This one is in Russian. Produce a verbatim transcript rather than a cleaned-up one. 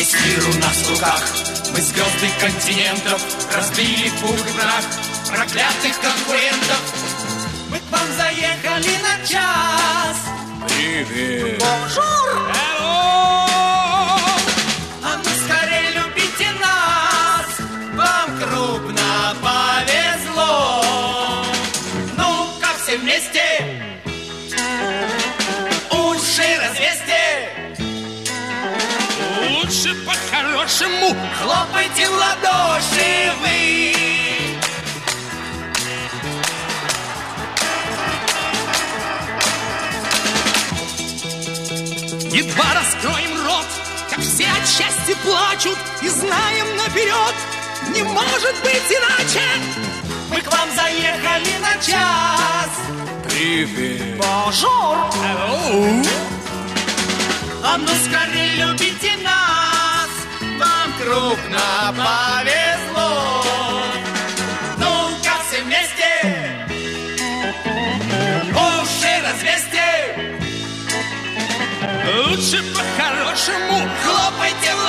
Весь мир у нас в руках. Мы звезды континентов разбили в пух и прах проклятых конкурентов. Мы к вам заехали на час. Привет. Бонжур. А ну скорее любите нас. Вам крупно повезло. Ну-ка все вместе уши развесьте. Лучше по-хорошему хлопайте в ладоши вы. едва раскроем рот, как все от счастья плачут, и знаем наперед, не может быть иначе. Мы к вам заехали на час. Привет. Бонжур. Hello. А ну скорее любите нас. Вам крупно повезло. Ну-ка все вместе уши развесьте. Лучше по-хорошему хлопайте в